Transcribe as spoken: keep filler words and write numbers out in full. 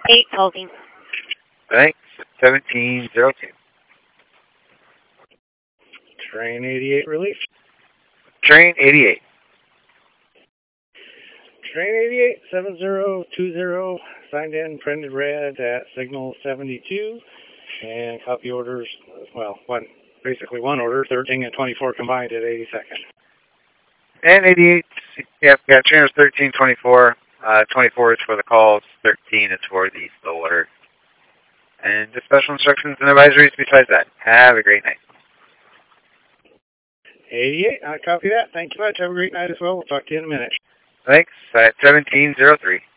eight, holding. Thanks. seventeen oh two. Train eighty-eight, relief. Train eighty-eight. Train eighty-eight, seven zero two zero, signed in, printed red at signal seventy-two, and copy orders, well, one, basically one order, thirteen and twenty-four combined at eighty-second. And eighty-eight, yep, yeah, trainers thirteen, twenty-four. Uh, twenty-four is for the calls, thirteen is for the slow order. And just special instructions and advisories besides that. Have a great night. eighty-eight, I copy that. Thank you much. Have a great night as well. We'll talk to you in a minute. Thanks. At seventeen oh three.